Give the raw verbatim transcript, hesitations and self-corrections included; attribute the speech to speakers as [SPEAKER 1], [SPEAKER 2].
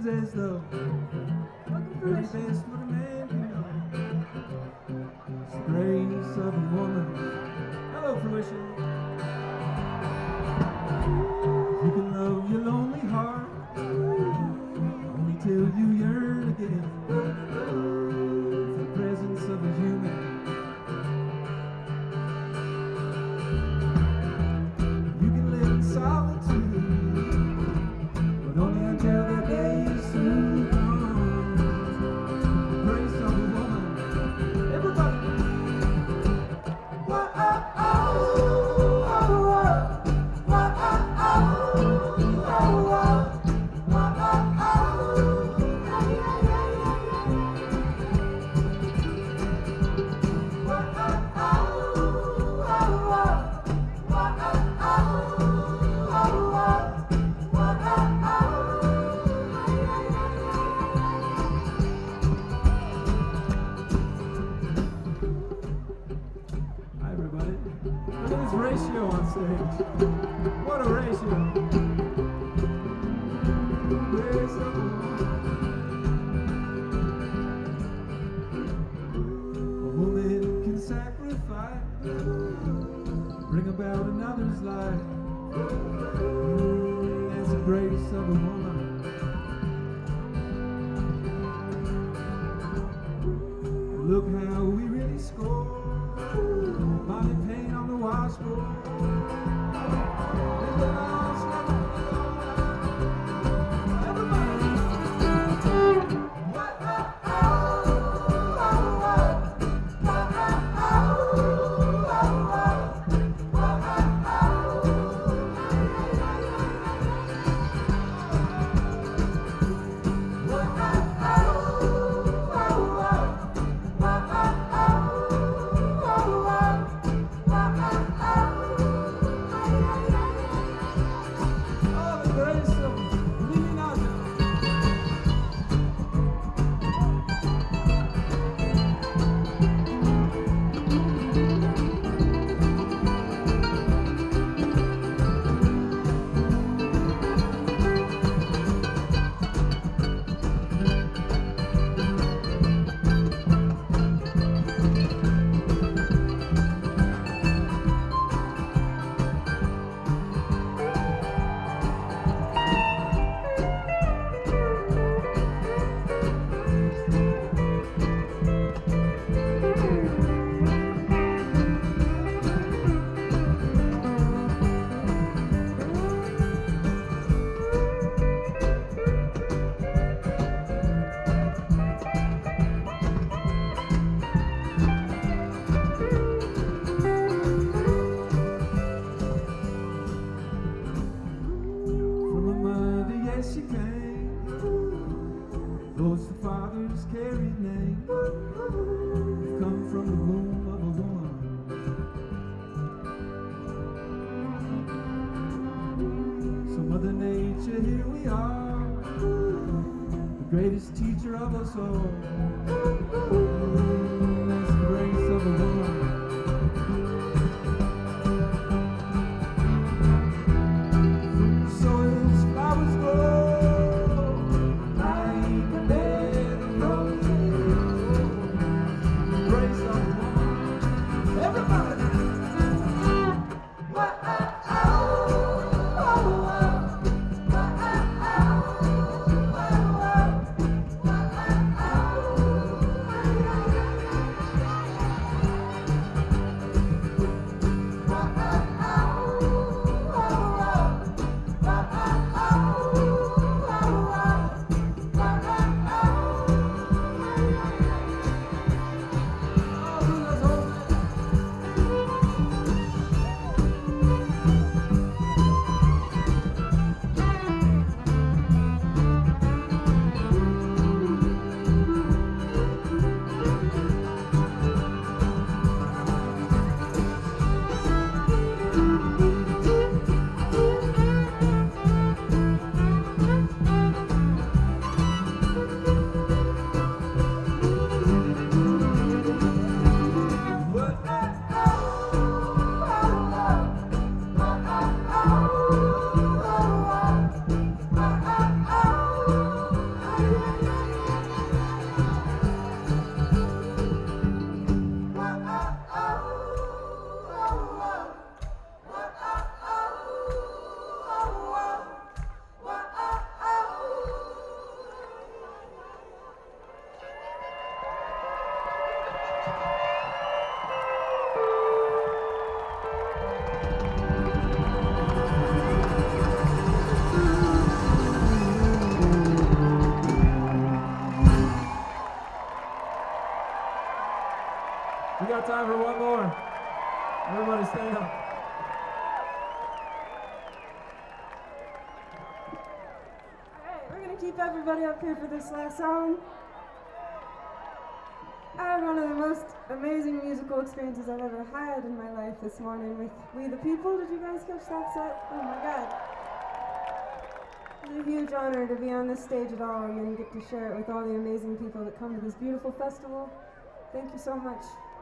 [SPEAKER 1] says though, very best what a man can know. It's the grace of a woman. Hello, fruition. You can love your lonely heart only till you yearn again for the presence of a human. You can live in solitude, but only until the day is soon gone. The grace of a woman. Everybody. Whoa, oh, oh, oh, oh. Whoa, oh, oh, oh, oh. Whoa, oh, oh. Yeah, yeah, yeah, yeah, yeah. Whoa, oh, oh, oh, oh. Whoa, oh, oh, oh, oh. Whoa, oh, oh. Hi, everybody. Look at this ratio on stage. What a ratio. Grace of a woman. A woman can sacrifice, bring about another's life. Mm, That's the grace of a woman. Look how we really score. Body paint on the washboard. In the lounge, like a everybody. What, oh, oh, oh, oh. What, oh, oh, oh, oh. What, oh, oh. What, oh, oh, oh, oh. From a mother, yes, she came. Those the fathers carried name. They've come from the womb of a woman. So Mother Nature, here we are, the greatest teacher of us all. Mm, That's the grace of a woman. From the soil's flowers grow, like a bed of roses. The grace of a woman. Everybody. What, oh, oh, oh, oh. What, oh, oh, oh, oh. What, oh, oh. more. Everybody stand up.
[SPEAKER 2] Alright, we're gonna keep everybody up here for this last song. I had one of the most amazing musical experiences I've ever had in my life this morning with We the People. Did you guys catch that set? Oh my god. It's a huge honor to be on this stage at all and then get to share it with all the amazing people that come to this beautiful festival. Thank you so much.